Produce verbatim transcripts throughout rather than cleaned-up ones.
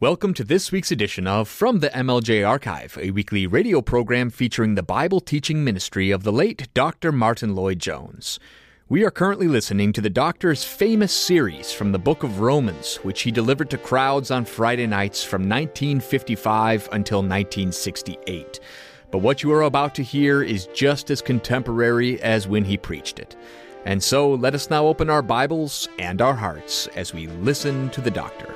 Welcome to this week's edition of From the M L J Archive, a weekly radio program featuring the Bible teaching ministry of the late Doctor Martin Lloyd-Jones. We are currently listening to the Doctor's famous series from the book of Romans, which he delivered to crowds on Friday nights from nineteen fifty-five until nineteen sixty-eight. But what you are about to hear is just as contemporary as when he preached it. And so let us now open our Bibles and our hearts as we listen to the Doctor.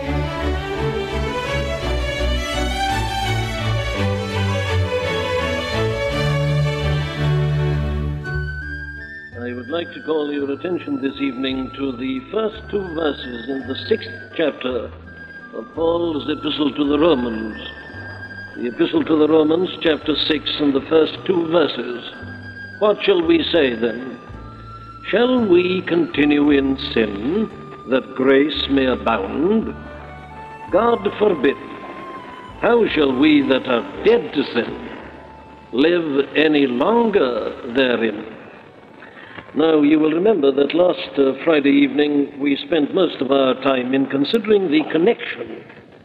I would like to call your attention this evening to the first two verses in the sixth chapter of Paul's Epistle to the Romans. The Epistle to the Romans, chapter six, and the first two verses. What shall we say then? Shall we continue in sin, that grace may abound? God forbid. How shall we that are dead to sin live any longer therein? Now, you will remember that last uh, Friday evening we spent most of our time in considering the connection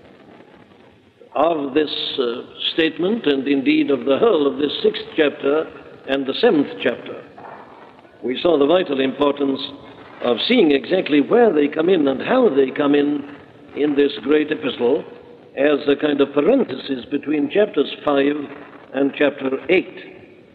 of this uh, statement, and indeed of the whole of this sixth chapter and the seventh chapter. We saw the vital importance of seeing exactly where they come in and how they come in in this great epistle as a kind of parenthesis between chapters five and chapter eight.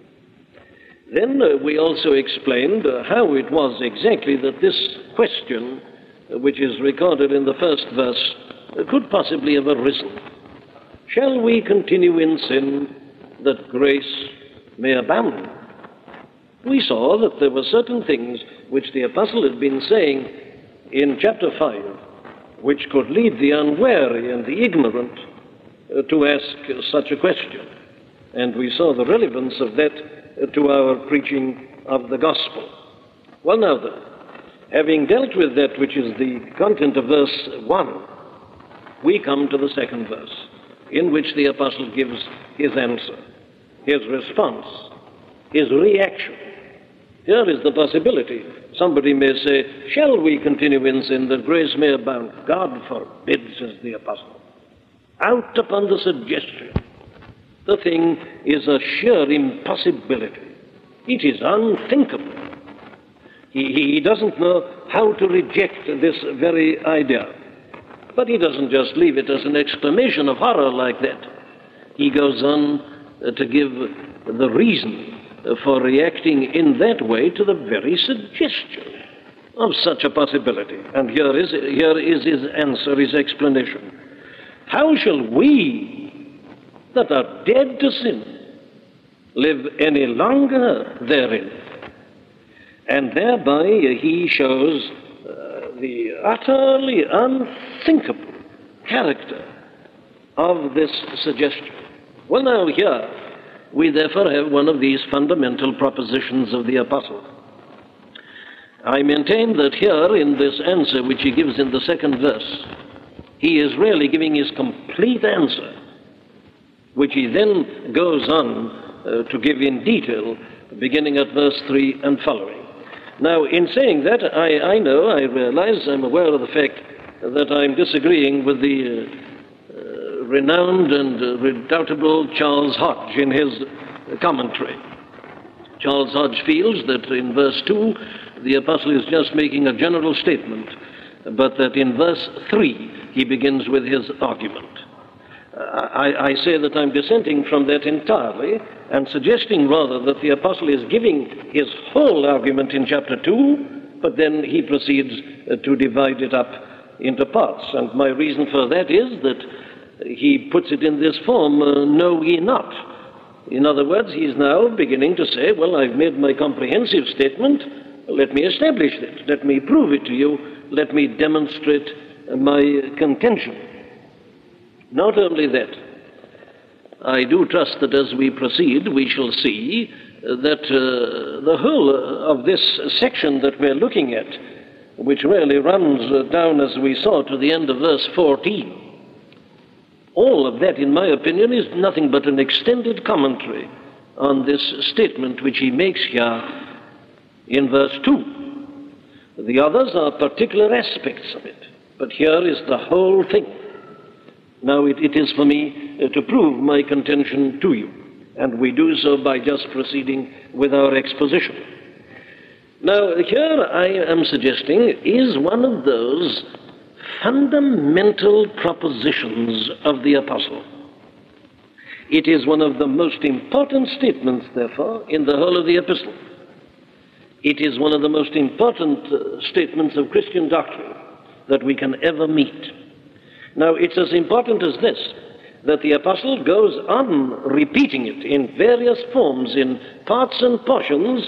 Then uh, we also explained uh, how it was exactly that this question, uh, which is recorded in the first verse, uh, could possibly have arisen. Shall we continue in sin that grace may abound? We saw that there were certain things which the apostle had been saying in chapter five, which could lead the unwary and the ignorant uh, to ask uh, such a question. And we saw the relevance of that to our preaching of the gospel. Well, now then, having dealt with that which is the content of verse one, we come to the second verse, in which the apostle gives his answer, his response, his reaction. Here is the possibility. Somebody may say, shall we continue in sin that grace may abound? God forbid, says the apostle. Out upon the suggestion. The thing is a sheer impossibility. It is unthinkable. He, he doesn't know how to reject this very idea. But he doesn't just leave it as an exclamation of horror like that. He goes on uh, to give the reason for reacting in that way to the very suggestion of such a possibility. And here is, here is his answer, his explanation. How shall we that are dead to sin live any longer therein? And thereby he shows uh, the utterly unthinkable character of this suggestion. Well, now here we therefore have one of these fundamental propositions of the apostle. I maintain that here in this answer which he gives in the second verse, he is really giving his complete answer, which he then goes on uh, to give in detail, beginning at verse three and following. Now, in saying that, I, I know, I realize, I'm aware of the fact that I'm disagreeing with the uh, uh, renowned and uh, redoubtable Charles Hodge in his uh, commentary. Charles Hodge feels that in verse two, the apostle is just making a general statement, but that in verse three, he begins with his argument. I, I say that I'm dissenting from that entirely and suggesting rather that the apostle is giving his whole argument in chapter two, but then he proceeds uh, to divide it up into parts. And my reason for that is that he puts it in this form, uh, know ye not. In other words, he's now beginning to say, well, I've made my comprehensive statement, let me establish that, let me prove it to you, let me demonstrate uh, my contention. Not only that, I do trust that as we proceed, we shall see that uh, the whole of this section that we're looking at, which really runs down, as we saw, to the end of verse fourteen, all of that, in my opinion, is nothing but an extended commentary on this statement which he makes here in verse two. The others are particular aspects of it, but here is the whole thing. Now it, it is for me uh, to prove my contention to you, and we do so by just proceeding with our exposition. Now, here I am suggesting is one of those fundamental propositions of the apostle. It is one of the most important statements, therefore, in the whole of the epistle. It is one of the most important uh, statements of Christian doctrine that we can ever meet. Now, it's as important as this, that the apostle goes on repeating it in various forms, in parts and portions,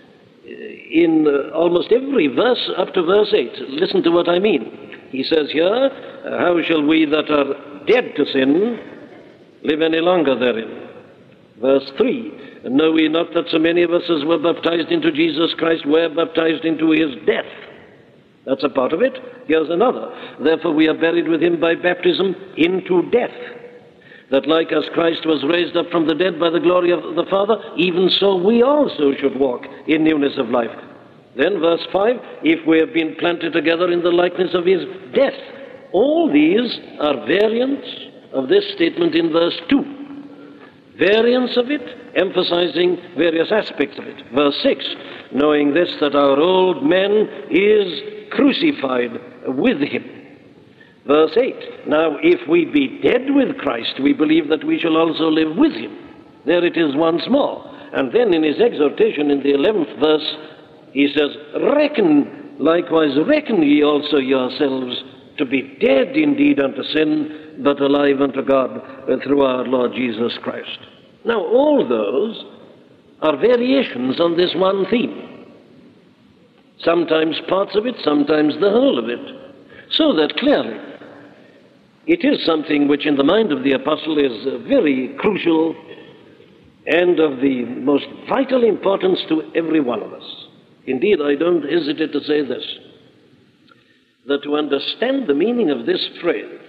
in uh, almost every verse up to verse eight. Listen to what I mean. He says here, how shall we that are dead to sin live any longer therein? Verse three, know we not that so many of us as were baptized into Jesus Christ were baptized into his death? That's a part of it. Here's another. Therefore we are buried with him by baptism into death, that like as Christ was raised up from the dead by the glory of the Father, even so we also should walk in newness of life. Then verse five, if we have been planted together in the likeness of his death. All these are variants of this statement in verse two. Variants of it, emphasizing various aspects of it. Verse six, knowing this, that our old man is crucified with him. Verse eight, now if we be dead with Christ, we believe that we shall also live with him. There it is once more. And then in his exhortation in the eleventh verse, he says, reckon, likewise reckon ye also yourselves to be dead indeed unto sin, but alive unto God through our Lord Jesus Christ. Now all those are variations on this one theme. Sometimes parts of it, sometimes the whole of it. So that clearly it is something which in the mind of the apostle is uh, very crucial and of the most vital importance to every one of us. Indeed, I don't hesitate to say this, that to understand the meaning of this phrase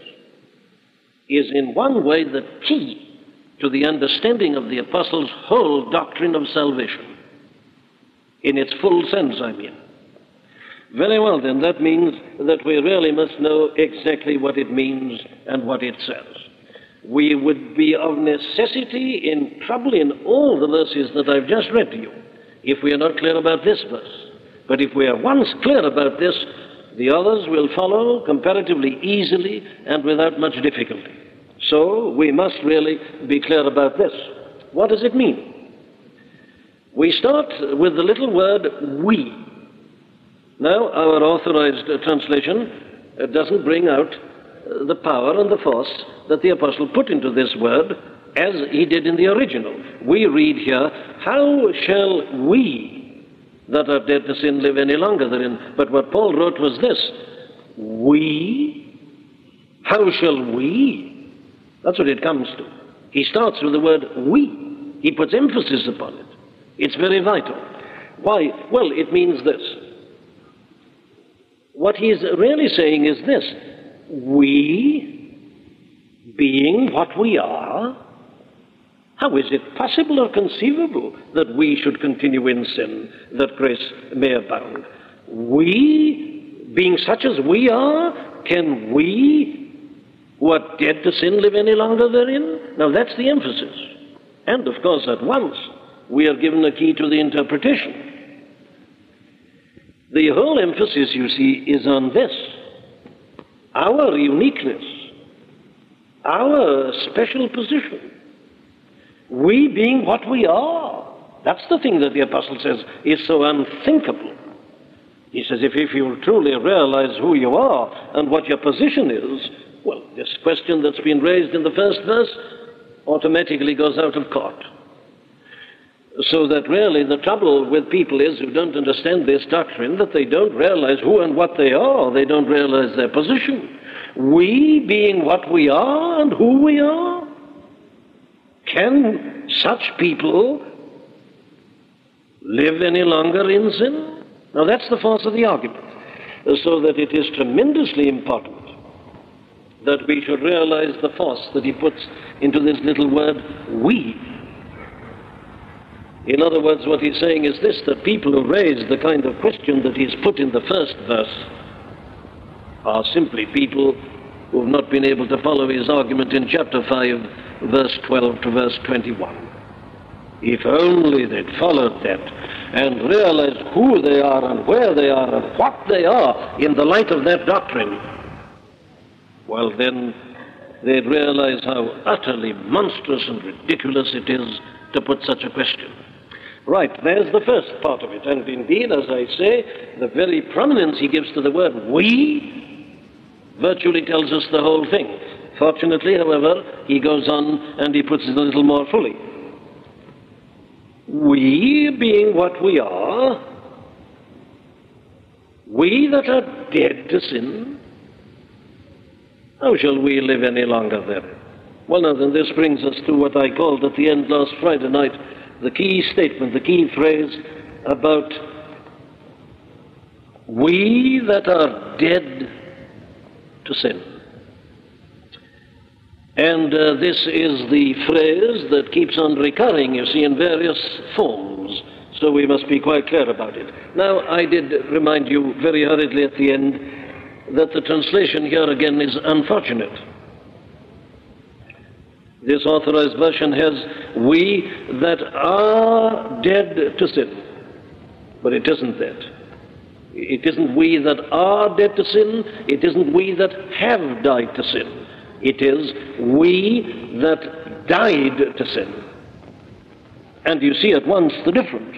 is in one way the key to the understanding of the apostle's whole doctrine of salvation. In its full sense, I mean. Very well, then, that means that we really must know exactly what it means and what it says. We would be of necessity in trouble in all the verses that I've just read to you if we are not clear about this verse. But if we are once clear about this, the others will follow comparatively easily and without much difficulty. So we must really be clear about this. What does it mean? We start with the little word we. Now, our authorized uh, translation uh, doesn't bring out uh, the power and the force that the apostle put into this word as he did in the original. We read here, how shall we that are dead to sin live any longer therein? But what Paul wrote was this, we? How shall we? That's what it comes to. He starts with the word we. He puts emphasis upon it. It's very vital. Why? Well, it means this. What he's really saying is this, we, being what we are, how is it possible or conceivable that we should continue in sin, that grace may abound? We, being such as we are, can we, who are dead to sin, live any longer therein? Now that's the emphasis. And of course at once we are given a key to the interpretation. The whole emphasis, you see, is on this. Our uniqueness, our special position. We being what we are. That's the thing that the apostle says is so unthinkable. He says, if, if you truly realize who you are and what your position is, well, this question that's been raised in the first verse automatically goes out of court. So that really the trouble with people is who don't understand this doctrine, that they don't realize who and what they are. They don't realize their position. We being what we are and who we are. Can such people live any longer in sin? Now that's the force of the argument. So that it is tremendously important that we should realize the force that he puts into this little word, we. In other words, what he's saying is this, that people who raise the kind of question that he's put in the first verse are simply people who have not been able to follow his argument in chapter five, verse twelve to verse twenty-one. If only they'd followed that and realized who they are and where they are and what they are in the light of that doctrine, well, then they'd realize how utterly monstrous and ridiculous it is to put such a question. Right, there's the first part of it. And indeed, as I say, the very prominence he gives to the word we virtually tells us the whole thing. Fortunately, however, he goes on and he puts it a little more fully. We, being what we are, we that are dead to sin, how shall we live any longer then? Well, now then, this brings us to what I called at the end last Friday night, the key statement, the key phrase about we that are dead to sin. And uh, this is the phrase that keeps on recurring, you see, in various forms, so we must be quite clear about it. Now, I did remind you very hurriedly at the end that the translation here again is unfortunate. This authorized version has we that are dead to sin, but it isn't that. It isn't we that are dead to sin, it isn't we that have died to sin. It is we that died to sin. And you see at once the difference.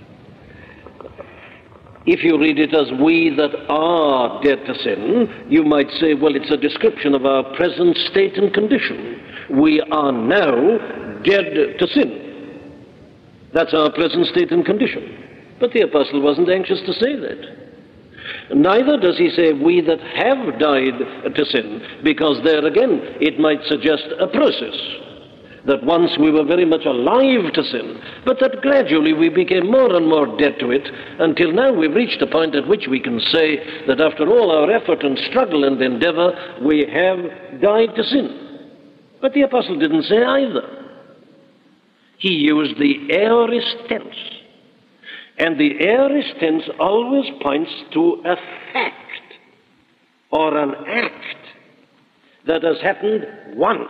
If you read it as we that are dead to sin, you might say, well, it's a description of our present state and condition. We are now dead to sin. That's our present state and condition. But the apostle wasn't anxious to say that. Neither does he say we that have died to sin, because there again it might suggest a process, that once we were very much alive to sin, but that gradually we became more and more dead to it, until now we've reached a point at which we can say that after all our effort and struggle and endeavor, we have died to sin. But the apostle didn't say either. He used the aorist tense. And the aorist tense always points to a fact or an act that has happened once.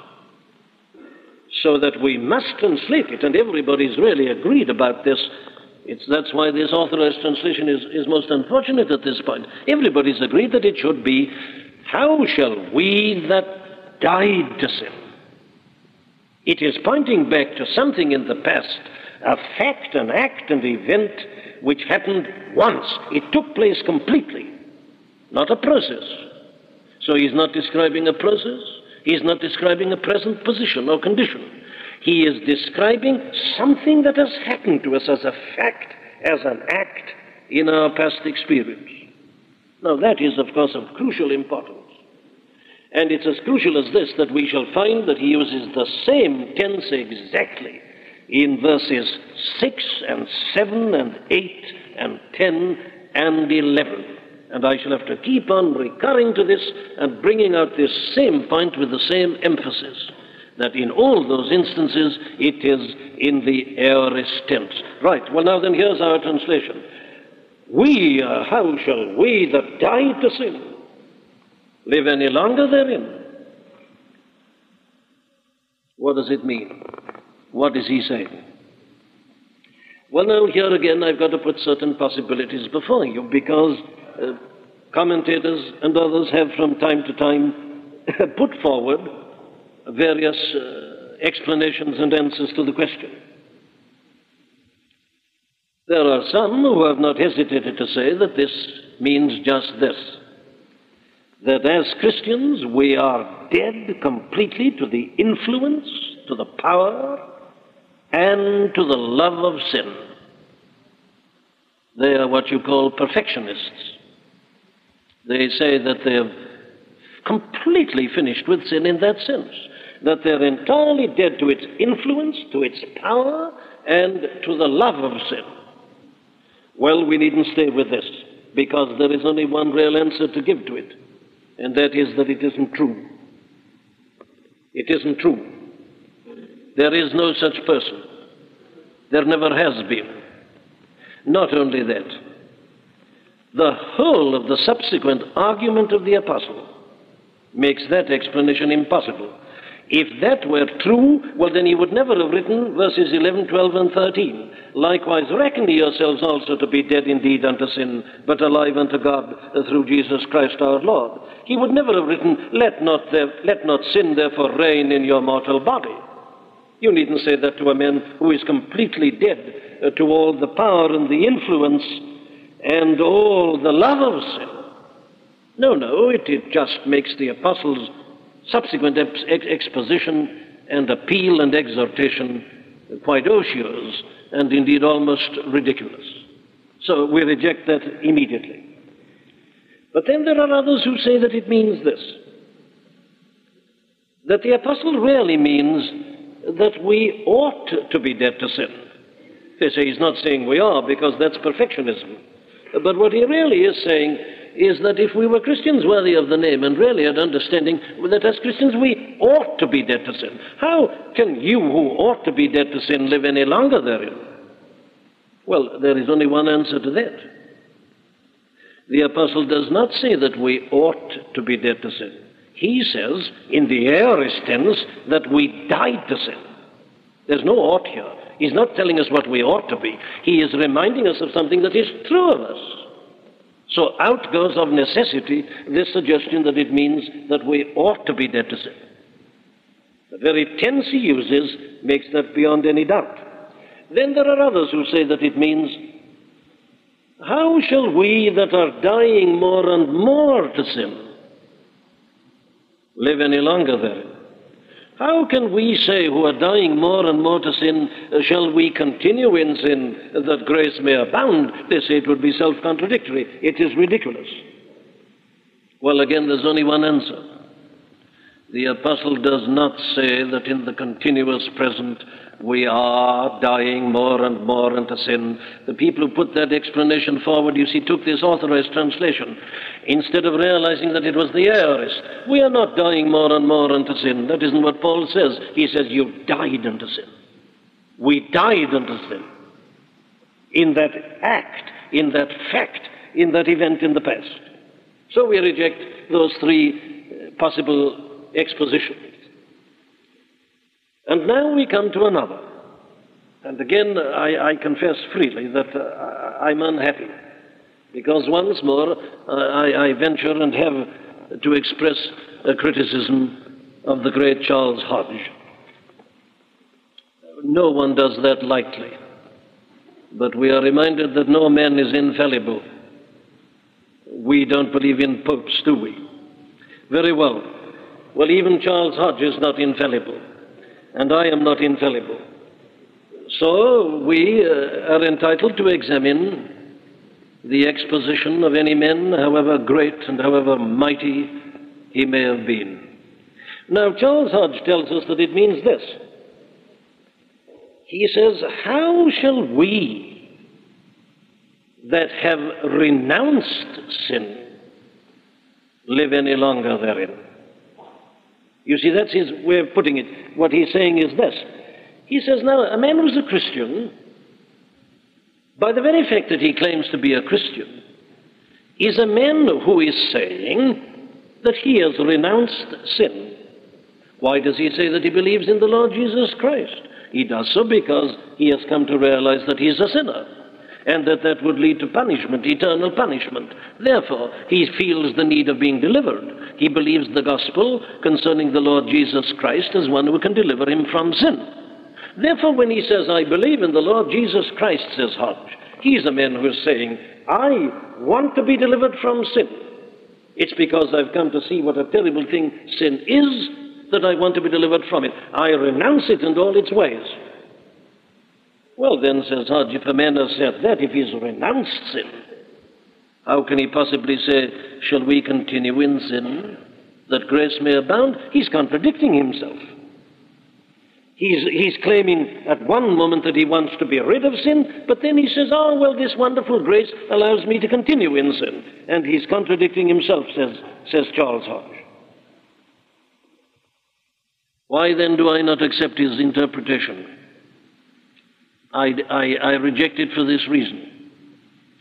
So that we must translate it, and everybody's really agreed about this. It's, that's why this authorized translation is, is most unfortunate at this point. Everybody's agreed that it should be, how shall we that died to sin? It is pointing back to something in the past, a fact, an act, an event which happened once. It took place completely, not a process. So he's not describing a process. He's not describing a present position or condition. He is describing something that has happened to us as a fact, as an act in our past experience. Now that is, of course, of crucial importance. And it's as crucial as this that we shall find that he uses the same tense exactly in verses six and seven and eight and ten and eleven. And I shall have to keep on recurring to this and bringing out this same point with the same emphasis, that in all those instances it is in the aorist tense. Right, well now then here's our translation. We, uh, how shall we that died to sin live any longer therein? What does it mean? What is he saying? Well, now, here again, I've got to put certain possibilities before you, because uh, commentators and others have from time to time put forward various uh, explanations and answers to the question. There are some who have not hesitated to say that this means just this, that as Christians we are dead completely to the influence, to the power, and to the love of sin. They are what you call perfectionists. They say that they have completely finished with sin in that sense, that they're entirely dead to its influence, to its power, and to the love of sin. Well, we needn't stay with this, because there is only one real answer to give to it, and that is that it isn't true. It isn't true. There is no such person. There never has been. Not only that, the whole of the subsequent argument of the apostle, makes that explanation impossible. If that were true, well, then he would never have written verses eleven, twelve, and thirteen. Likewise, reckon ye yourselves also to be dead indeed unto sin, but alive unto God through Jesus Christ our Lord. He would never have written, let not, there, let not sin therefore reign in your mortal body. You needn't say that to a man who is completely dead uh, to all the power and the influence and all the love of sin. No, no, it, it just makes the apostles' subsequent ex- ex- exposition and appeal and exhortation quite odious and indeed almost ridiculous. So we reject that immediately. But then there are others who say that it means this, that the apostle really means that we ought to be dead to sin. They say he's not saying we are, because that's perfectionism. But what he really is saying is that if we were Christians worthy of the name and really had understanding that as Christians we ought to be dead to sin. How can you who ought to be dead to sin live any longer therein? Well, there is only one answer to that. The apostle does not say that we ought to be dead to sin. He says, in the aorist tense, that we died to sin. There's no ought here. He's not telling us what we ought to be. He is reminding us of something that is true of us. So out goes of necessity this suggestion that it means that we ought to be dead to sin. The very tense he uses makes that beyond any doubt. Then there are others who say that it means, how shall we that are dying more and more to sin live any longer therein? How can we say who are dying more and more to sin, shall we continue in sin that grace may abound? They say it would be self-contradictory. It is ridiculous. Well, again, there's only one answer. The apostle does not say that in the continuous present we are dying more and more into sin. The people who put that explanation forward, you see, took this authorized translation instead of realizing that it was the aorist. We are not dying more and more into sin. That isn't what Paul says. He says you died unto sin. We died unto sin. In that act, in that fact, in that event in the past. So we reject those three possible expositions. And now we come to another. And again, I, I confess freely that uh, I'm unhappy, because once more uh, I, I venture and have to express a criticism of the great Charles Hodge. No one does that lightly, but we are reminded that no man is infallible. We don't believe in popes, do we? Very well. Well, even Charles Hodge is not infallible. And I am not infallible. So we uh, are entitled to examine the exposition of any man, however great and however mighty he may have been. Now, Charles Hodge tells us that it means this. He says, how shall we that have renounced sin live any longer therein? You see, that's his way of putting it. What he's saying is this. He says, now, a man who's a Christian, by the very fact that he claims to be a Christian, is a man who is saying that he has renounced sin. Why does he say that he believes in the Lord Jesus Christ? He does so because he has come to realize that he's a sinner, and that that would lead to punishment, eternal punishment. Therefore, he feels the need of being delivered. He believes the gospel concerning the Lord Jesus Christ as one who can deliver him from sin. Therefore, when he says, I believe in the Lord Jesus Christ, says Hodge, he's a man who is saying, I want to be delivered from sin. It's because I've come to see what a terrible thing sin is that I want to be delivered from it. I renounce it and all its ways. Well, then, says Hodge, if a man has said that, if he's renounced sin, how can he possibly say, shall we continue in sin, that grace may abound? He's contradicting himself. He's, he's claiming at one moment that he wants to be rid of sin, but then he says, oh, well, this wonderful grace allows me to continue in sin. And he's contradicting himself, says, says Charles Hodge. Why then do I not accept his interpretation? I, I, I reject it for this reason.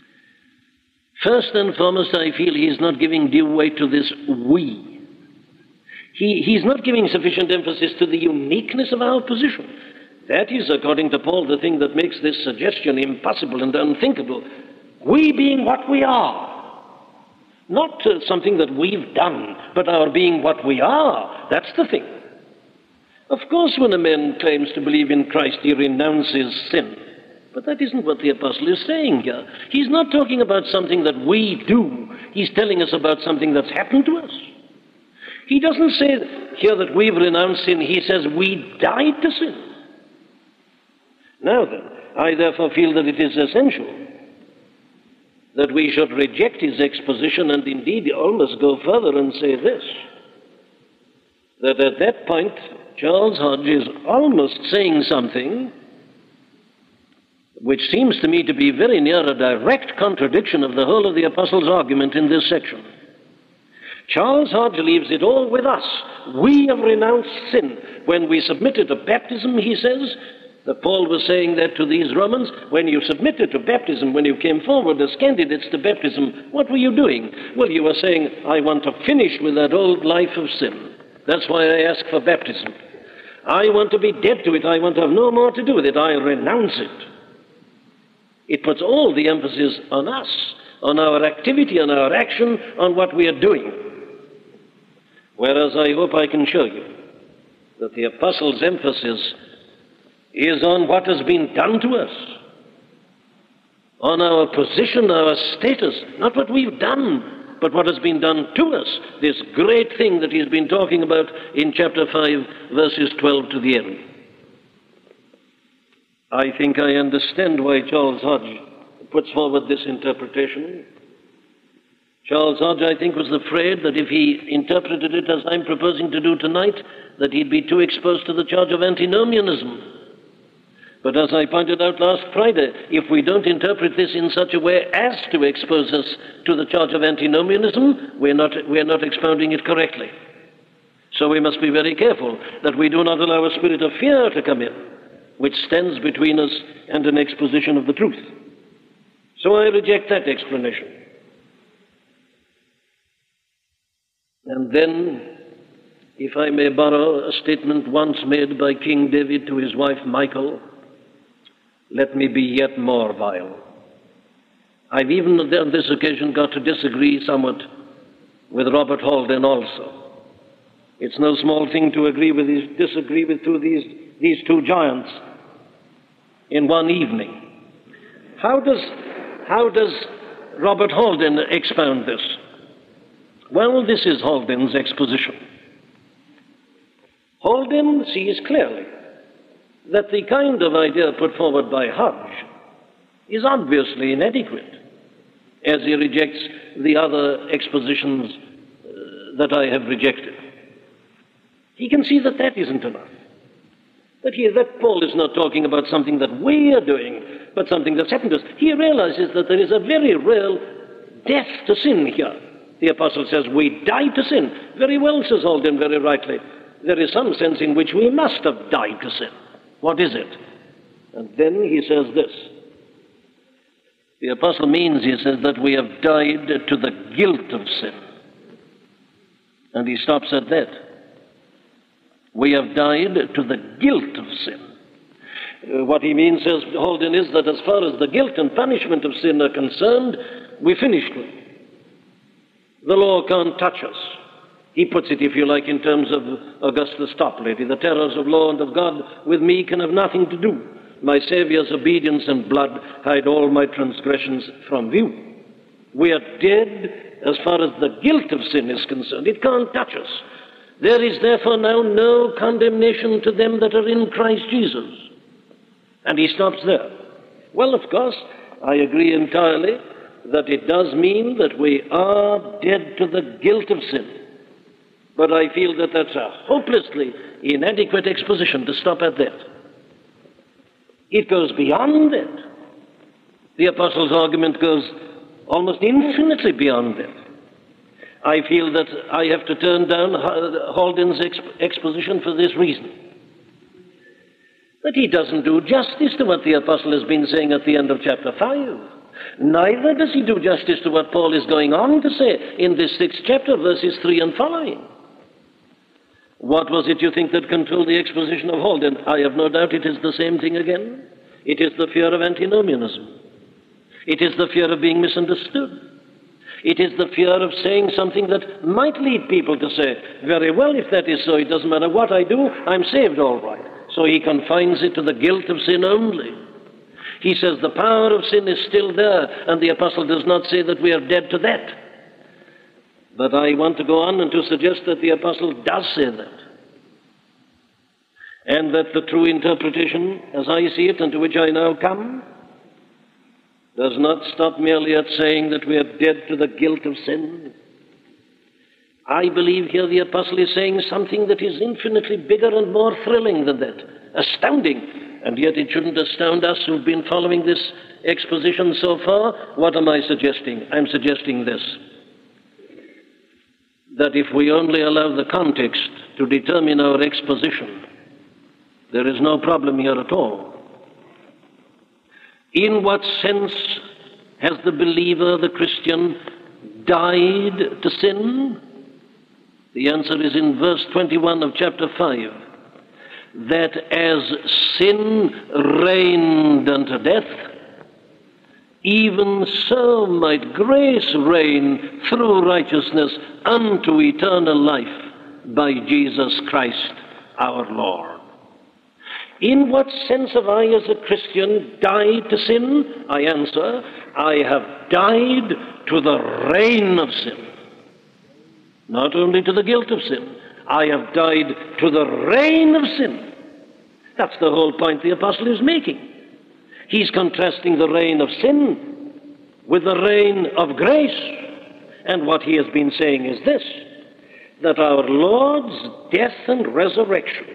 First and foremost, I feel he is not giving due weight to this we. He, he's not giving sufficient emphasis to the uniqueness of our position. That is, according to Paul, the thing that makes this suggestion impossible and unthinkable. We being what we are. Not uh, something that we've done, but our being what we are. That's the thing. Of course, when a man claims to believe in Christ, he renounces sin. But that isn't what the apostle is saying here. He's not talking about something that we do. He's telling us about something that's happened to us. He doesn't say here that we've renounced sin. He says we died to sin. Now then, I therefore feel that it is essential that we should reject his exposition and indeed almost go further and say this, that at that point, Charles Hodge is almost saying something which seems to me to be very near a direct contradiction of the whole of the apostle's argument in this section. Charles Hodge leaves it all with us. We have renounced sin. When we submitted to baptism, he says, that Paul was saying that to these Romans, when you submitted to baptism, when you came forward as candidates to baptism, what were you doing? Well, you were saying, I want to finish with that old life of sin. That's why I ask for baptism. I want to be dead to it. I want to have no more to do with it. I renounce it. It puts all the emphasis on us, on our activity, on our action, on what we are doing. Whereas I hope I can show you that the apostle's emphasis is on what has been done to us, on our position, our status, not what we've done, but what has been done to us, this great thing that he's been talking about in chapter five, verses twelve to the end. I think I understand why Charles Hodge puts forward this interpretation. Charles Hodge, I think, was afraid that if he interpreted it as I'm proposing to do tonight, that he'd be too exposed to the charge of antinomianism. But as I pointed out last Friday, if we don't interpret this in such a way as to expose us to the charge of antinomianism, we're not, we're not expounding it correctly. So we must be very careful that we do not allow a spirit of fear to come in, which stands between us and an exposition of the truth. So I reject that explanation. And then, if I may borrow a statement once made by King David to his wife Michal, let me be yet more vile. I've even on this occasion got to disagree somewhat with Robert Halden also. It's no small thing to agree with these, disagree with two, these, these two giants in one evening. How does, how does Robert Halden expound this? Well, this is Halden's exposition. Halden sees clearly that the kind of idea put forward by Hodge is obviously inadequate, as he rejects the other expositions uh, that I have rejected. He can see that that isn't enough. That, he, that Paul is not talking about something that we are doing, but something that's happened to us. He realizes that there is a very real death to sin here. The apostle says, we died to sin. Very well, says Halden, very rightly. There is some sense in which we must have died to sin. What is it? And then he says this. The apostle means, he says, that we have died to the guilt of sin. And he stops at that. We have died to the guilt of sin. Uh, what he means, says Halden, is that as far as the guilt and punishment of sin are concerned, we finished with. The law can't touch us. He puts it, if you like, in terms of Augustus Toplady. The terrors of law and of God with me can have nothing to do. My Saviour's obedience and blood hide all my transgressions from view. We are dead as far as the guilt of sin is concerned. It can't touch us. There is therefore now no condemnation to them that are in Christ Jesus. And he stops there. Well, of course, I agree entirely that it does mean that we are dead to the guilt of sin. But I feel that that's a hopelessly inadequate exposition to stop at that. It goes beyond that. The apostle's argument goes almost infinitely beyond that. I feel that I have to turn down Halden's exp- exposition for this reason. That he doesn't do justice to what the apostle has been saying at the end of chapter five. Neither does he do justice to what Paul is going on to say in this sixth chapter, verses three and following. What was it, you think, that controlled the exposition of Holden? I have no doubt it is the same thing again. It is the fear of antinomianism. It is the fear of being misunderstood. It is the fear of saying something that might lead people to say, very well, if that is so, it doesn't matter what I do, I'm saved all right. So he confines it to the guilt of sin only. He says the power of sin is still there, and the apostle does not say that we are dead to that. But I want to go on and to suggest that the apostle does say that. And that the true interpretation, as I see it, and to which I now come, does not stop merely at saying that we are dead to the guilt of sin. I believe here the apostle is saying something that is infinitely bigger and more thrilling than that, astounding. And yet it shouldn't astound us who've been following this exposition so far. What am I suggesting? I'm suggesting this, that if we only allow the context to determine our exposition, there is no problem here at all. In what sense has the believer, the Christian, died to sin? The answer is in verse twenty-one of chapter five, that as sin reigned unto death, even so might grace reign through righteousness unto eternal life by Jesus Christ our Lord. In what sense have I, as a Christian, died to sin? I answer, I have died to the reign of sin. Not only to the guilt of sin, I have died to the reign of sin. That's the whole point the apostle is making. He's contrasting the reign of sin with the reign of grace. And what he has been saying is this, that our Lord's death and resurrection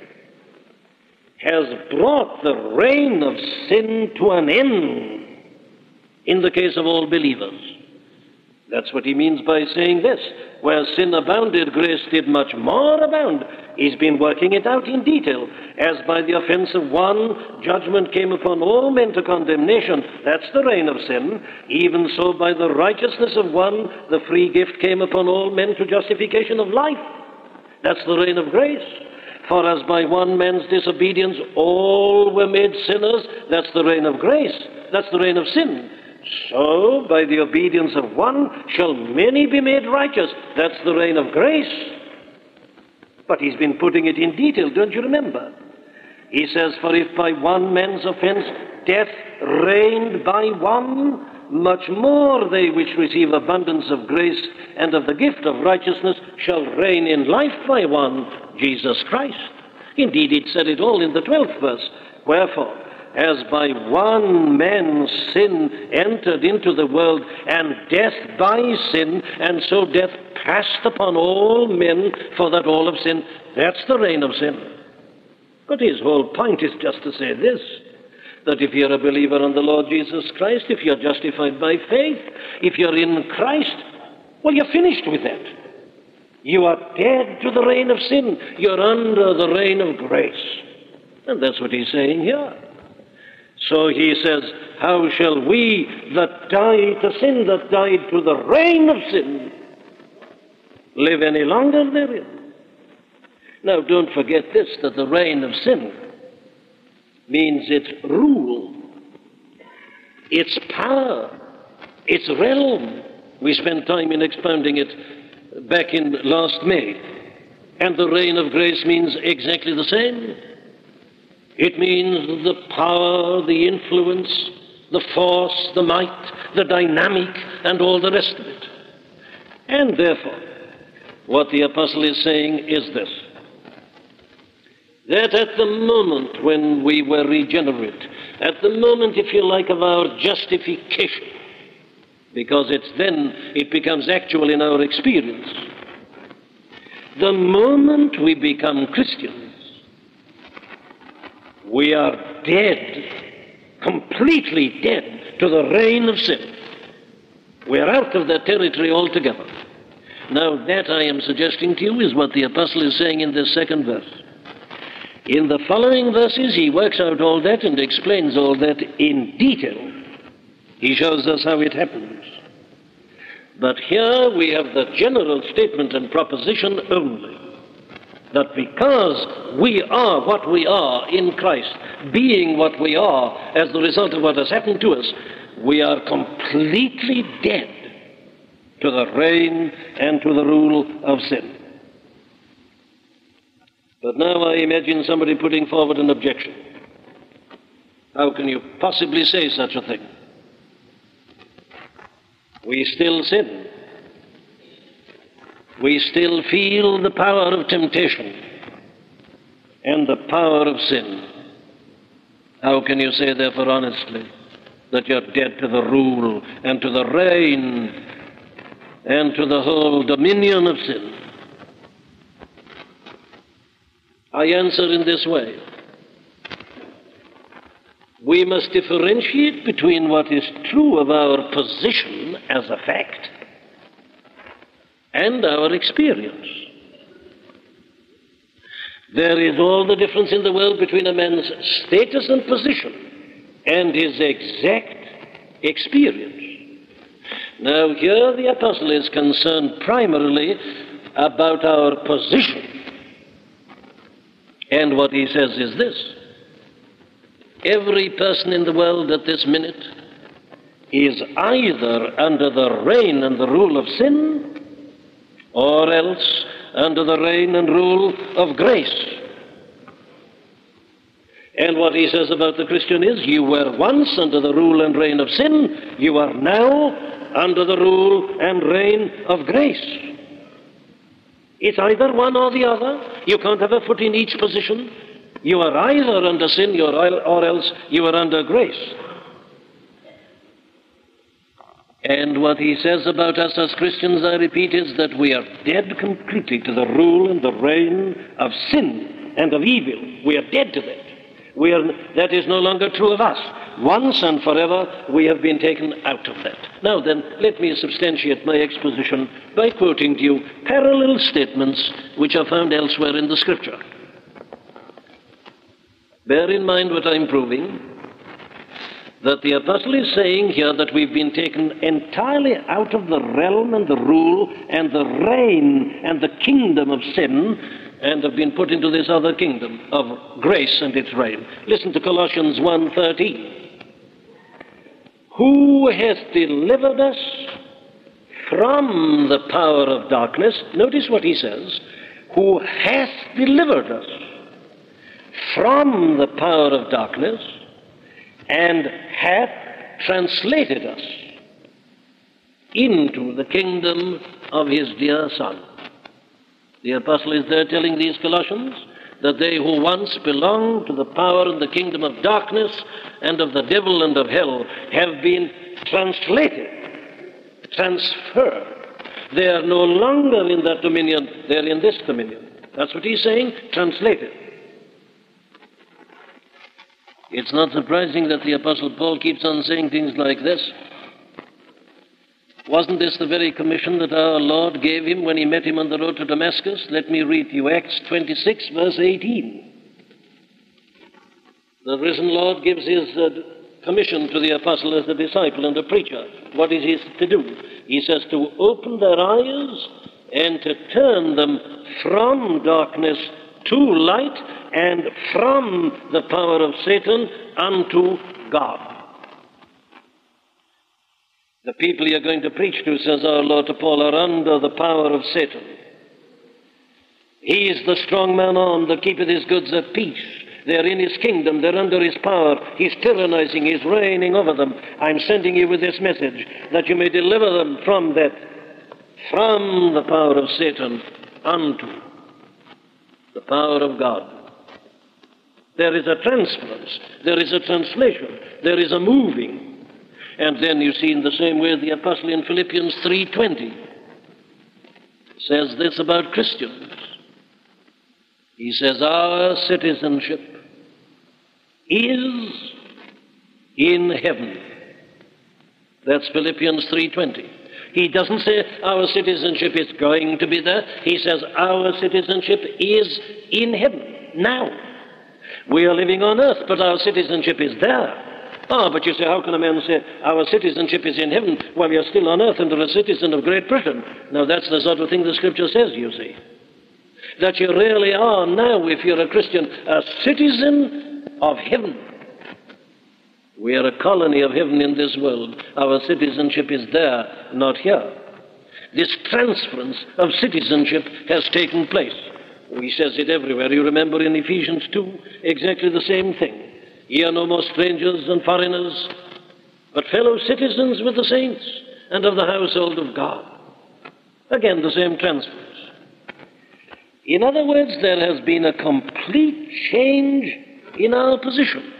has brought the reign of sin to an end in the case of all believers. That's what he means by saying this. Where sin abounded, grace did much more abound. He's been working it out in detail. As by the offense of one, judgment came upon all men to condemnation. That's the reign of sin. Even so, by the righteousness of one, the free gift came upon all men to justification of life. That's the reign of grace. For as by one man's disobedience all were made sinners, that's the reign of grace. That's the reign of sin. So, by the obedience of one, shall many be made righteous. That's the reign of grace. But he's been putting it in detail, don't you remember? He says, for if by one man's offense death reigned by one, much more they which receive abundance of grace and of the gift of righteousness shall reign in life by one, Jesus Christ. Indeed, it said it all in the twelfth verse. Wherefore, as by one man sin entered into the world, and death by sin, and so death passed upon all men, for that all have sinned. That's the reign of sin. But his whole point is just to say this, that if you're a believer in the Lord Jesus Christ, if you're justified by faith, if you're in Christ, well, you're finished with that. You are dead to the reign of sin. You're under the reign of grace. And that's what he's saying here. So he says, how shall we that died to sin, that died to the reign of sin, live any longer therein? Now, don't forget this, that the reign of sin means its rule, its power, its realm. We spent time in expounding it back in last May. And the reign of grace means exactly the same. It means the power, the influence, the force, the might, the dynamic, and all the rest of it. And therefore, what the apostle is saying is this, that at the moment when we were regenerate, at the moment, if you like, of our justification, because it's then it becomes actual in our experience, the moment we become Christians, we are dead, completely dead to the reign of sin. We are out of that territory altogether. Now, that I am suggesting to you is what the apostle is saying in this second verse. In the following verses, he works out all that and explains all that in detail. He shows us how it happens. But here we have the general statement and proposition only. that because we are what we are in Christ, being what we are as the result of what has happened to us, we are completely dead to the reign and to the rule of sin. But now I imagine somebody putting forward an objection. How can you possibly say such a thing? We still sin. We still feel the power of temptation and the power of sin. How can you say, therefore, honestly, that you're dead to the rule and to the reign and to the whole dominion of sin? I answer in this way. We must differentiate between what is true of our position as a fact and our experience. There is all the difference in the world between a man's status and position and his exact experience. Now, here the apostle is concerned primarily about our position. And what he says is this: every person in the world at this minute is either under the reign and the rule of sin, or else under the reign and rule of grace. And what he says about the Christian is, you were once under the rule and reign of sin, you are now under the rule and reign of grace. It's either one or the other. You can't have a foot in each position. You are either under sin or else you are under grace. And what he says about us as Christians, I repeat, is that we are dead completely to the rule and the reign of sin and of evil. We are dead to that. We are, that is no longer true of us. Once and forever, we have been taken out of that. Now then, let me substantiate my exposition by quoting to you parallel statements which are found elsewhere in the Scripture. Bear in mind what I'm proving, that the apostle is saying here that we've been taken entirely out of the realm and the rule and the reign and the kingdom of sin, and have been put into this other kingdom of grace and its reign. Listen to Colossians one thirteen. Who hath delivered us from the power of darkness? Notice what he says. Who hath delivered us from the power of darkness and hath translated us into the kingdom of his dear Son. The apostle is there telling these Colossians that they who once belonged to the power and the kingdom of darkness and of the devil and of hell have been translated, transferred. They are no longer in that dominion, they are in this dominion. That's what he's saying, translated. It's not surprising that the apostle Paul keeps on saying things like this. Wasn't this the very commission that our Lord gave him when he met him on the road to Damascus? Let me read to you Acts twenty-six, verse eighteen. The risen Lord gives his uh, commission to the apostle as a disciple and a preacher. What is he to do? He says to open their eyes and to turn them from darkness to light and from the power of Satan unto God. The people you're going to preach to, says our Lord to Paul, are under the power of Satan. He is the strong man armed that keepeth his goods at peace. They're in his kingdom, they're under his power. He's tyrannizing, he's reigning over them. I'm sending you with this message, that you may deliver them from that, from the power of Satan unto the power of God. There is a transference, there is a translation, there is a moving. And then you see in the same way the apostle in Philippians three twenty says this about Christians. He says, our citizenship is in heaven. That's Philippians three twenty. He doesn't say our citizenship is going to be there. He says our citizenship is in heaven now. We are living on earth, but our citizenship is there. Ah, but you say, how can a man say our citizenship is in heaven while you're still on earth and are a citizen of Great Britain? Now, that's the sort of thing the Scripture says, you see. that you really are now, if you're a Christian, a citizen of heaven. We are a colony of heaven in this world. Our citizenship is there, not here. This transference of citizenship has taken place. He says it everywhere. You remember in Ephesians two, exactly the same thing. Ye are no more strangers and foreigners, but fellow citizens with the saints and of the household of God. Again, the same transference. In other words, there has been a complete change in our position.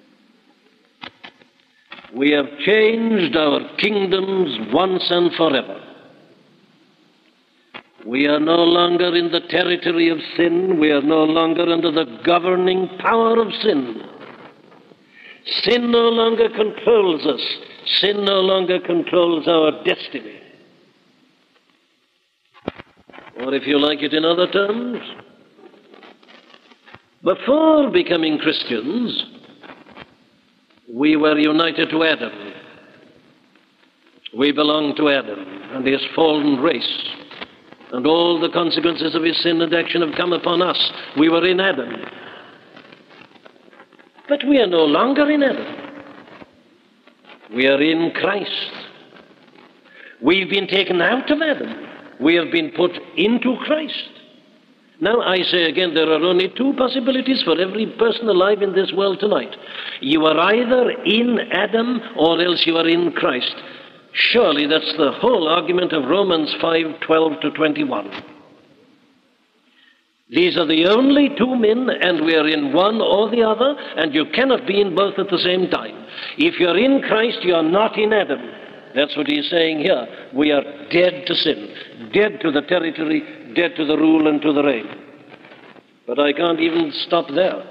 We have changed our kingdoms once and forever. We are no longer in the territory of sin. We are no longer under the governing power of sin. Sin no longer controls us. Sin no longer controls our destiny. Or if you like it in other terms, before becoming Christians, we were united to Adam. We belonged to Adam and his fallen race. And all the consequences of his sin and action have come upon us. We were in Adam. But we are no longer in Adam. We are in Christ. We've been taken out of Adam. We have been put into Christ. Now, I say again, there are only two possibilities for every person alive in this world tonight. You are either in Adam or else you are in Christ. Surely that's the whole argument of Romans five, twelve to twenty-one. These are the only two men, and we are in one or the other, and you cannot be in both at the same time. If you're in Christ, you are not in Adam. That's what he's saying here. We are dead to sin, dead to the territory, dead to the rule and to the reign. But I can't even stop there.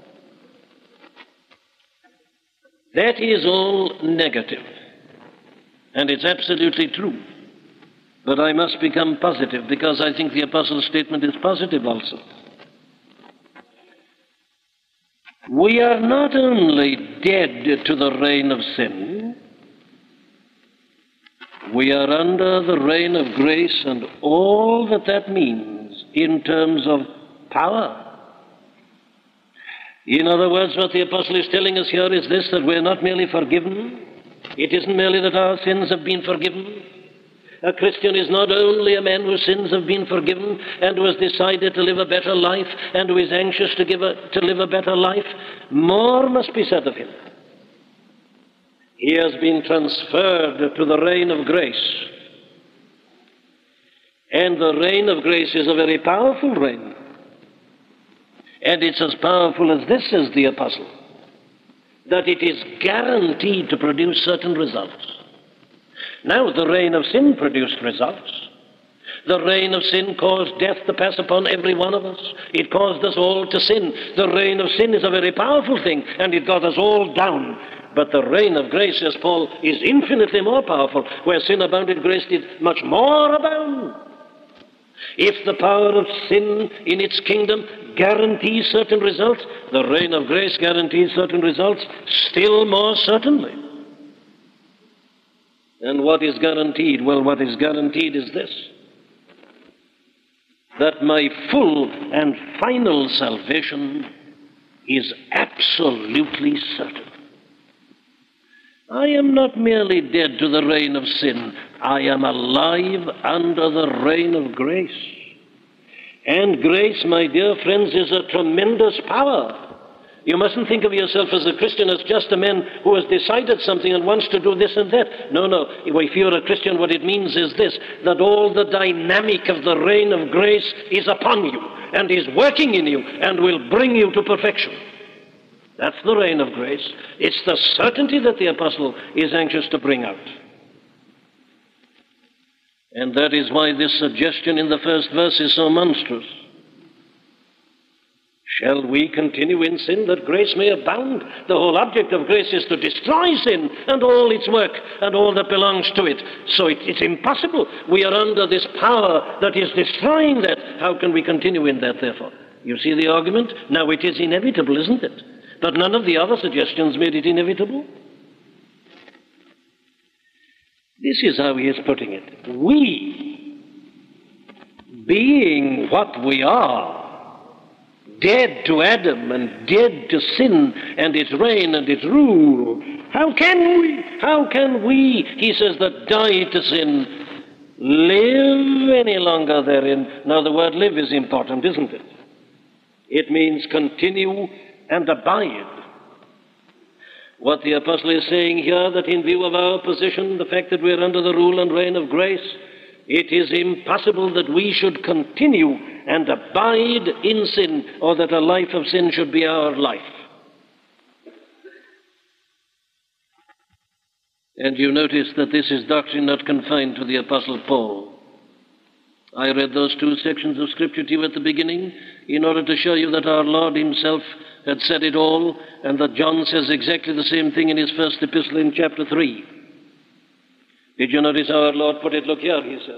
That is all negative. And it's absolutely true. But I must become positive, because I think the Apostle's statement is positive also. We are not only dead to the reign of sin, we are under the reign of grace and all that that means in terms of power. In other words, what the Apostle is telling us here is this, that we're not merely forgiven. It isn't merely that our sins have been forgiven. A Christian is not only a man whose sins have been forgiven and who has decided to live a better life and who is anxious to, give a, to live a better life. More must be said of him. He has been transferred to the reign of grace. And the reign of grace is a very powerful reign. And it's as powerful as this, says the Apostle, that it is guaranteed to produce certain results. Now, the reign of sin produced results. The reign of sin caused death to pass upon every one of us. It caused us all to sin. The reign of sin is a very powerful thing, and it got us all down. But the reign of grace, says Paul, is infinitely more powerful. Where sin abounded, grace did much more abound. If the power of sin in its kingdom guarantees certain results, the reign of grace guarantees certain results still more certainly. And what is guaranteed? Well, what is guaranteed is this, that my full and final salvation is absolutely certain. I am not merely dead to the reign of sin. I am alive under the reign of grace. And grace, my dear friends, is a tremendous power. You mustn't think of yourself as a Christian as just a man who has decided something and wants to do this and that. No, no. If you're a Christian, what it means is this, that all the dynamic of the reign of grace is upon you and is working in you and will bring you to perfection. That's the reign of grace. It's the certainty that the Apostle is anxious to bring out. And that is why this suggestion in the first verse is so monstrous. Shall we continue in sin that grace may abound? The whole object of grace is to destroy sin and all its work and all that belongs to it. So it, it's impossible. We are under this power that is destroying that. How can we continue in that, therefore? You see the argument? Now it is inevitable, isn't it? But none of the other suggestions made it inevitable. This is how he is putting it. We being what we are, dead to Adam and dead to sin and its reign and its rule, how can we, how can we, he says, that died to sin, live any longer therein? Now the word live is important, isn't it? It means continue and abide. What the apostle is saying here, that in view of our position, the fact that we're under the rule and reign of grace, it is impossible that we should continue and abide in sin, or that a life of sin should be our life. And you notice that this is doctrine not confined to the Apostle Paul. I read those two sections of Scripture to you at the beginning in order to show you that our Lord himself had said it all, and that John says exactly the same thing in his first epistle in chapter three. Did you notice how our Lord put it? Look here, he said.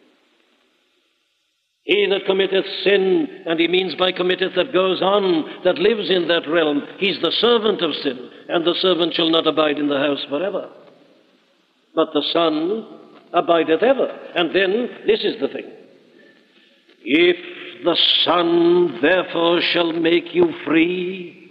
He that committeth sin, and he means by committeth that goes on, that lives in that realm, he's the servant of sin, and the servant shall not abide in the house forever. But the Son abideth ever. And then, this is the thing. If the Son therefore shall make you free,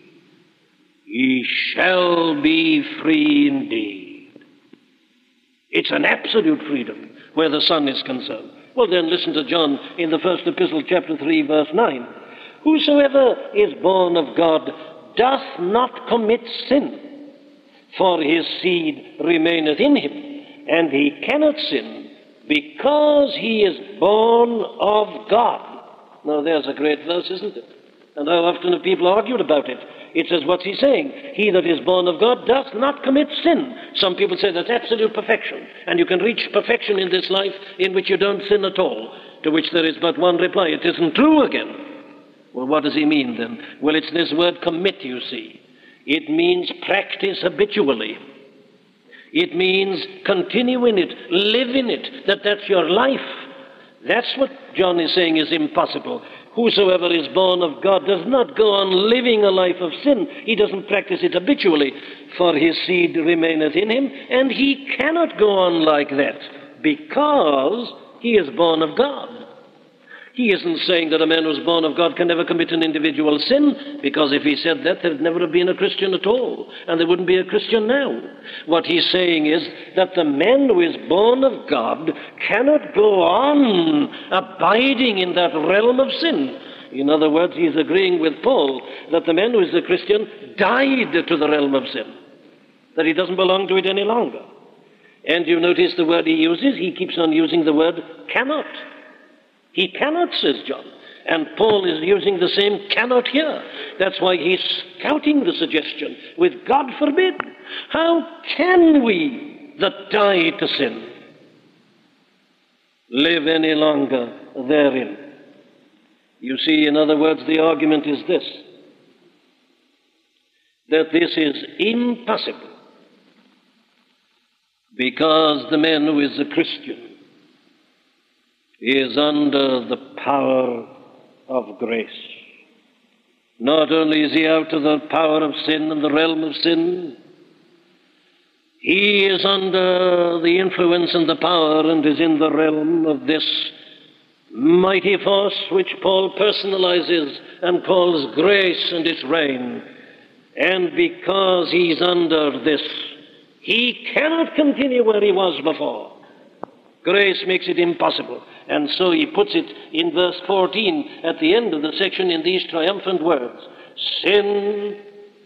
ye shall be free indeed. It's an absolute freedom where the Son is concerned. Well then, listen to John in the first epistle, chapter three, verse nine. Whosoever is born of God doth not commit sin, for his seed remaineth in him, and he cannot sin, because he is born of God. Now there's a great verse, isn't it? And how often have people argued about it? It says, what's he saying? He that is born of God does not commit sin. Some people say that's absolute perfection, and you can reach perfection in this life in which you don't sin at all, to which there is but one reply: it isn't true again. Well, what does he mean then? Well, it's this word commit, you see. It means practice habitually. It means continue in it, live in it, that that's your life. That's what John is saying is impossible. Whosoever is born of God does not go on living a life of sin. He doesn't practice it habitually, for his seed remaineth in him, and he cannot go on like that, because he is born of God. He isn't saying that a man who's born of God can never commit an individual sin, because if he said that, there'd never have been a Christian at all, and there wouldn't be a Christian now. What he's saying is that the man who is born of God cannot go on abiding in that realm of sin. In other words, he's agreeing with Paul that the man who is a Christian died to the realm of sin, that he doesn't belong to it any longer. And you notice the word he uses, he keeps on using the word cannot. He cannot, says John. And Paul is using the same cannot here. That's why he's scouting the suggestion with God forbid. How can we that die to sin live any longer therein? You see, in other words, the argument is this, that this is impossible because the man who is a Christian is under the power of grace. Not only is he out of the power of sin and the realm of sin, he is under the influence and the power and is in the realm of this mighty force which Paul personalizes and calls grace and its reign. And because he's under this, he cannot continue where he was before. Grace makes it impossible. And so he puts it in verse fourteen at the end of the section in these triumphant words: sin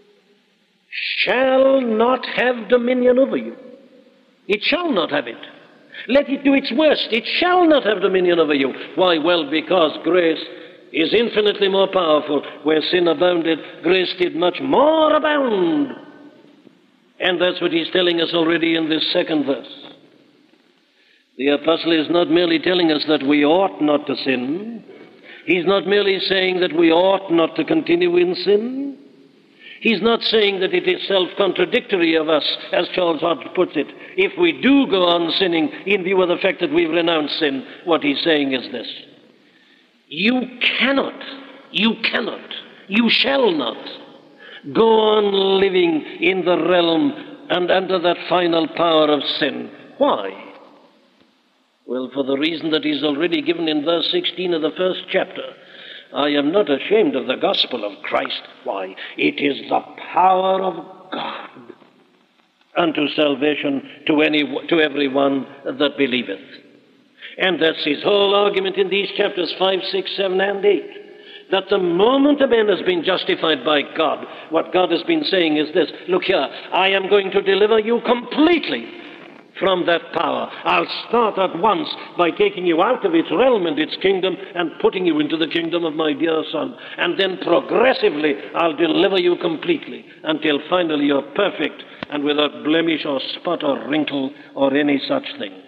shall not have dominion over you. It shall not have it. Let it do its worst. It shall not have dominion over you. Why? Well, because grace is infinitely more powerful. Where sin abounded, grace did much more abound. And that's what he's telling us already in this second verse. The apostle is not merely telling us that we ought not to sin. He's not merely saying that we ought not to continue in sin. He's not saying that it is self-contradictory of us, as Charles Hodge puts it, if we do go on sinning in view of the fact that we've renounced sin. What he's saying is this: you cannot, you cannot, you shall not go on living in the realm and under that final power of sin. Why? Well, for the reason that is already given in verse sixteen of the first chapter. I am not ashamed of the gospel of Christ. Why? It is the power of God unto salvation to any to everyone that believeth. And that's his whole argument in these chapters five, six, seven, and eight. That the moment a man has been justified by God, what God has been saying is this: look here, I am going to deliver you completely from that power. I'll start at once by taking you out of its realm and its kingdom and putting you into the kingdom of my dear Son. And then progressively I'll deliver you completely until finally you're perfect and without blemish or spot or wrinkle or any such thing.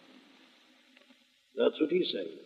That's what he's saying.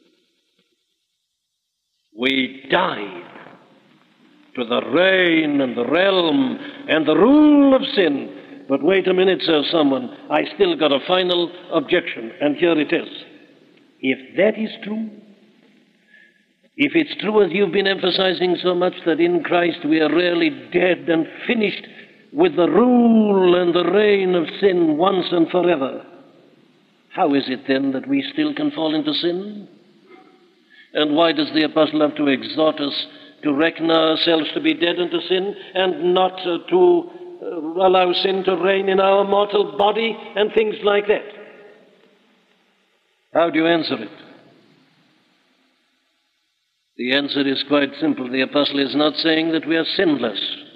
We died to the reign and the realm and the rule of sin. But wait a minute, says someone, I still got a final objection, and here it is. If that is true, if it's true as you've been emphasizing so much that in Christ we are really dead and finished with the rule and the reign of sin once and forever, how is it then that we still can fall into sin? And why does the apostle have to exhort us to reckon ourselves to be dead unto sin and not uh, to uh, allow sin to reign in our mortal body and things like that? How do you answer it? The answer is quite simple. The apostle is not saying that we are sinless.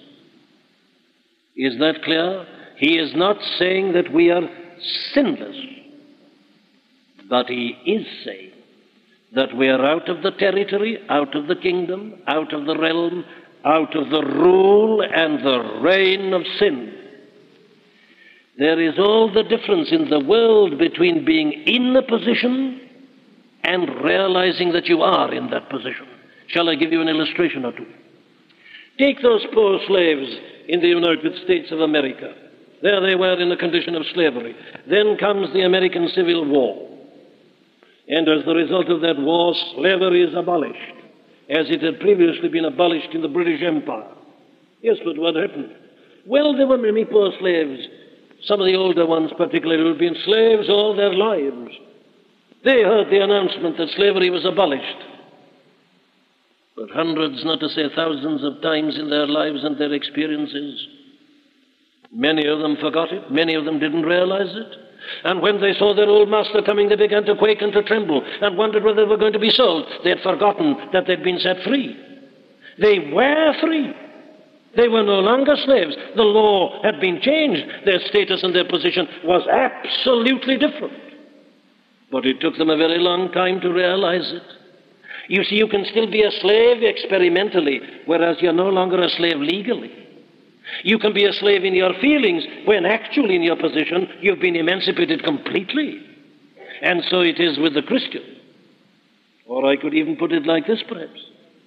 Is that clear? He is not saying that we are sinless. But he is saying that we are out of the territory, out of the kingdom, out of the realm, out of the rule and the reign of sin. There is all the difference in the world between being in a position and realizing that you are in that position. Shall I give you an illustration or two? Take those poor slaves in the United States of America. There they were in a condition of slavery. Then comes the American Civil War. And as the result of that war, slavery is abolished, as it had previously been abolished in the British Empire. Yes, but what happened? Well, there were many poor slaves, some of the older ones particularly, who had been slaves all their lives. They heard the announcement that slavery was abolished. But hundreds, not to say thousands of times in their lives and their experiences, many of them forgot it, many of them didn't realize it. And when they saw their old master coming, they began to quake and to tremble and wondered whether they were going to be sold. They had forgotten that they'd been set free. They were free. They were no longer slaves. The law had been changed. Their status and their position was absolutely different. But it took them a very long time to realize it. You see, you can still be a slave experimentally, whereas you're no longer a slave legally. You can be a slave in your feelings when actually in your position you've been emancipated completely. And so it is with the Christian. Or I could even put it like this perhaps.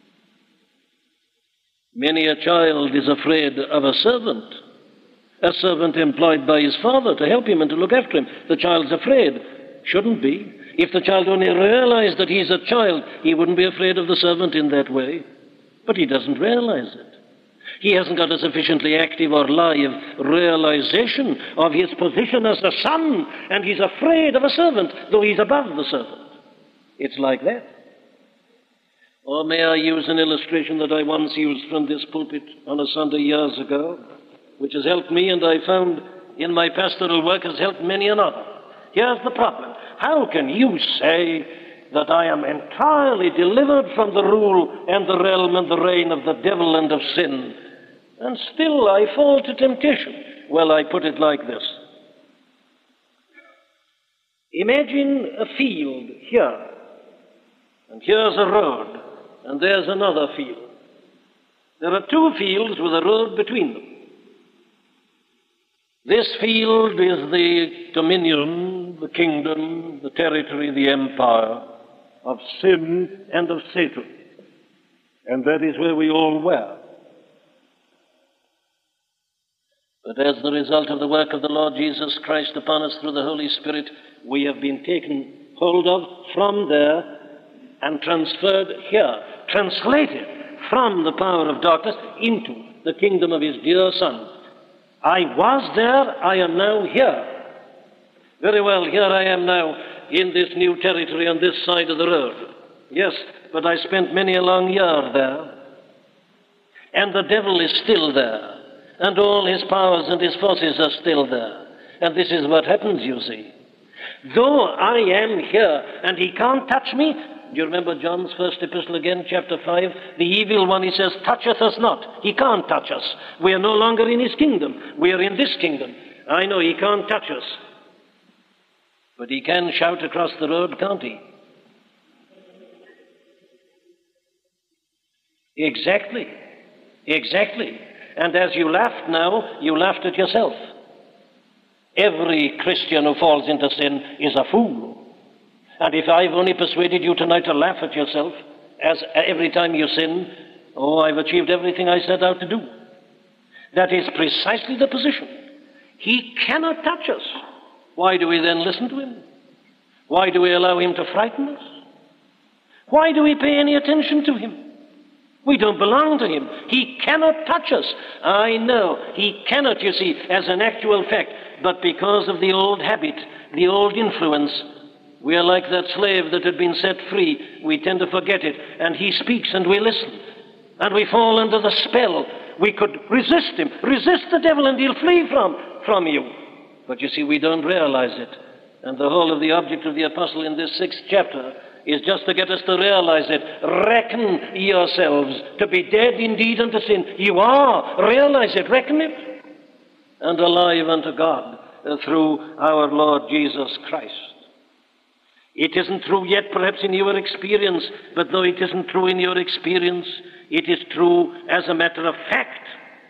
Many a child is afraid of a servant. A servant employed by his father to help him and to look after him. The child's afraid. Shouldn't be. If the child only realized that he's a child, he wouldn't be afraid of the servant in that way. But he doesn't realize it. He hasn't got a sufficiently active or live realization of his position as a son, and he's afraid of a servant, though he's above the servant. It's like that. Or may I use an illustration that I once used from this pulpit on a Sunday years ago, which has helped me, and I found in my pastoral work has helped many another. Here's the problem. How can you say that I am entirely delivered from the rule and the realm and the reign of the devil and of sin, and still I fall to temptation? Well, I put it like this. Imagine a field here, and here's a road, and there's another field. There are two fields with a road between them. This field is the dominion, the kingdom, the territory, the empire of sin and of Satan. And that is where we all were. But as the result of the work of the Lord Jesus Christ upon us through the Holy Spirit, we have been taken hold of from there and transferred here, translated from the power of darkness into the kingdom of his dear Son. I was there, I am now here. Very well, here I am now, in this new territory on this side of the road. Yes, but I spent many a long year there. And the devil is still there. And all his powers and his forces are still there. And this is what happens, you see. Though I am here and he can't touch me, do you remember John's first epistle again, chapter five? The evil one, he says, toucheth us not. He can't touch us. We are no longer in his kingdom. We are in this kingdom. I know he can't touch us. But he can shout across the road, can't he? Exactly. Exactly. And as you laughed now, you laughed at yourself. Every Christian who falls into sin is a fool. And if I've only persuaded you tonight to laugh at yourself, as every time you sin, oh, I've achieved everything I set out to do. That is precisely the position. He cannot touch us. Why do we then listen to him? Why do we allow him to frighten us? Why do we pay any attention to him? We don't belong to him. He cannot touch us. I know. He cannot, you see, as an actual fact. But because of the old habit, the old influence, we are like that slave that had been set free. We tend to forget it. And he speaks and we listen. And we fall under the spell. We could resist him. Resist the devil and he'll flee from, from you. But you see, we don't realize it. And the whole of the object of the apostle in this sixth chapter is just to get us to realize it. Reckon yourselves to be dead indeed unto sin. You are. Realize it. Reckon it. And alive unto God uh, through our Lord Jesus Christ. It isn't true yet perhaps in your experience, but though it isn't true in your experience, it is true as a matter of fact.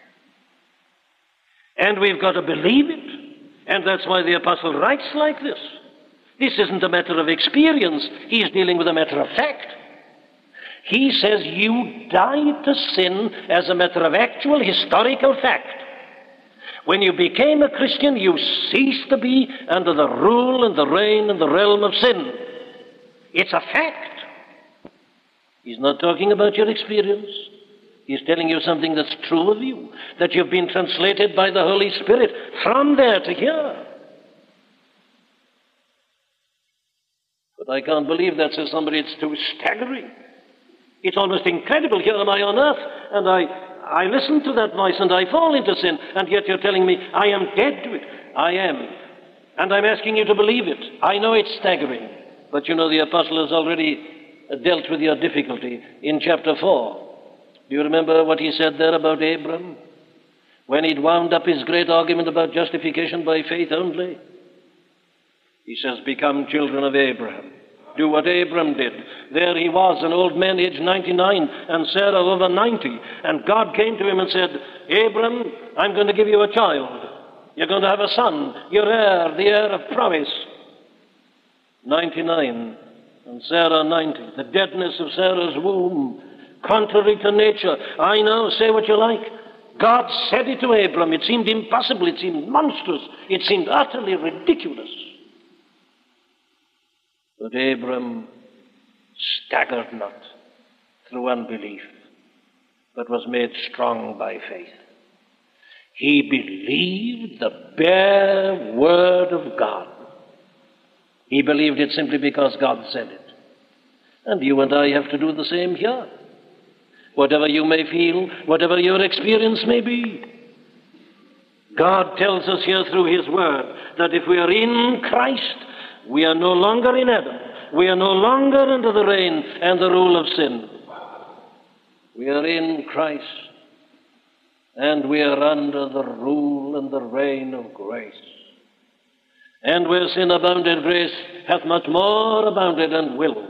And we've got to believe it. And that's why the apostle writes like this. This isn't a matter of experience. He's dealing with a matter of fact. He says you died to sin as a matter of actual historical fact. When you became a Christian, you ceased to be under the rule and the reign and the realm of sin. It's a fact. He's not talking about your experience. He's telling you something that's true of you, that you've been translated by the Holy Spirit from there to here. But I can't believe that, says somebody. It's too staggering. It's almost incredible. Here am I on earth, and I, I listen to that voice, and I fall into sin, and yet you're telling me I am dead to it. I am. And I'm asking you to believe it. I know it's staggering. But you know, the apostle has already dealt with your difficulty in chapter four. Do you remember what he said there about Abram? When he'd wound up his great argument about justification by faith only? He says, become children of Abraham. Do what Abram did. There he was, an old man, age ninety-nine, and Sarah over ninety. And God came to him and said, Abram, I'm going to give you a child. You're going to have a son, your heir, the heir of promise. ninety-nine, and Sarah ninety. The deadness of Sarah's womb, contrary to nature. I know, say what you like. God said it to Abram. It seemed impossible. It seemed monstrous. It seemed utterly ridiculous. But Abram staggered not through unbelief, but was made strong by faith. He believed the bare word of God. He believed it simply because God said it. And you and I have to do the same here. Whatever you may feel, whatever your experience may be, God tells us here through his word that if we are in Christ, we are no longer in Adam. We are no longer under the reign and the rule of sin. We are in Christ, and we are under the rule and the reign of grace. And where sin abounded, grace hath much more abounded and will.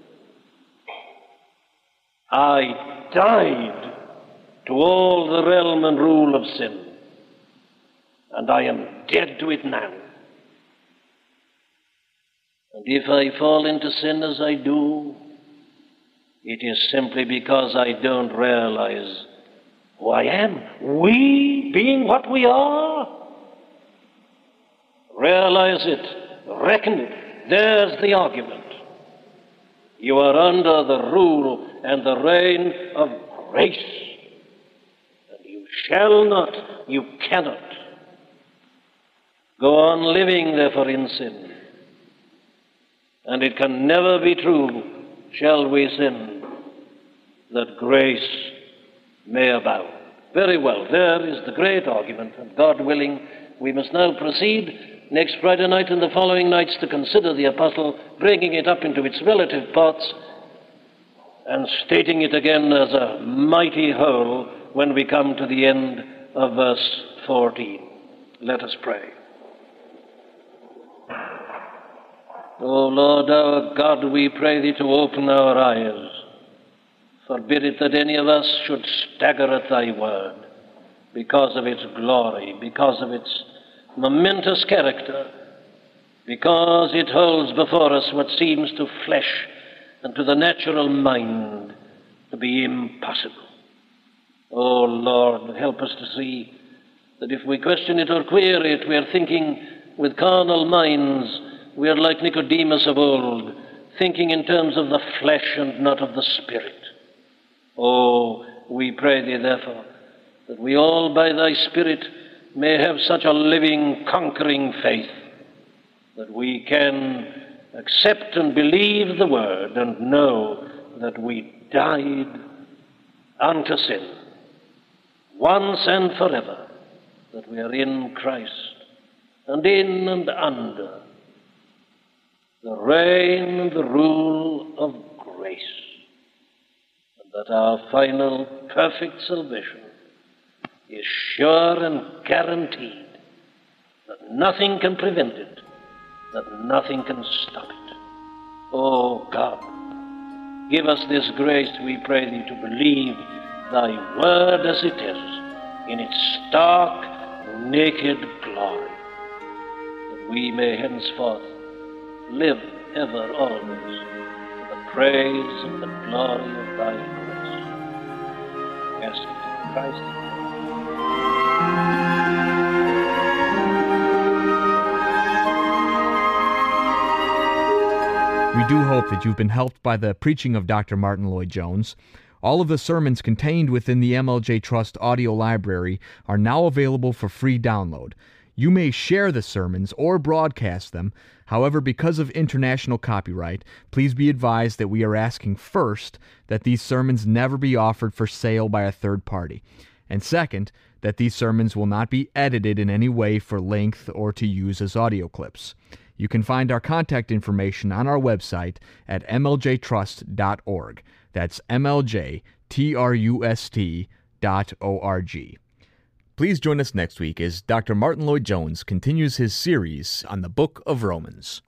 I died to all the realm and rule of sin, and I am dead to it now. And if I fall into sin as I do, it is simply because I don't realize who I am. We, being what we are, realize it, reckon it. There's the argument. You are under the rule and the reign of grace. And you shall not, you cannot go on living therefore in sin. and it can never be true, shall we sin, that grace may abound. Very well, there is the great argument, and God willing, we must now proceed next Friday night and the following nights to consider the apostle, bringing it up into its relative parts and stating it again as a mighty whole when we come to the end of verse fourteen. Let us pray. O Lord our God, we pray thee to open our eyes. Forbid it that any of us should stagger at thy word because of its glory, because of its momentous character, because it holds before us what seems to flesh and to the natural mind to be impossible. O Lord, help us to see that if we question it or query it, we are thinking with carnal minds. We are like Nicodemus of old, thinking in terms of the flesh and not of the spirit. Oh, we pray thee, therefore, that we all by thy Spirit may have such a living, conquering faith that we can accept and believe the word and know that we died unto sin once and forever, that we are in Christ and in and under the reign and the rule of grace, and that our final perfect salvation is sure and guaranteed, that nothing can prevent it, that nothing can stop it. Oh God, give us this grace, we pray thee, to believe thy word as it is, in its stark, naked glory, that we may henceforth live ever always to the praise and the glory of thy grace. Ask it in Christ's name. We do hope that you've been helped by the preaching of Doctor Martyn Lloyd-Jones. All of the sermons contained within the M L J Trust audio library are now available for free download. You may share the sermons or broadcast them. However, because of international copyright, please be advised that we are asking first that these sermons never be offered for sale by a third party. And second, that these sermons will not be edited in any way for length or to use as audio clips. You can find our contact information on our website at m l j trust dot org. That's M L J T R U S T dot O R G. Please join us next week as Doctor Martyn Lloyd-Jones continues his series on the Book of Romans.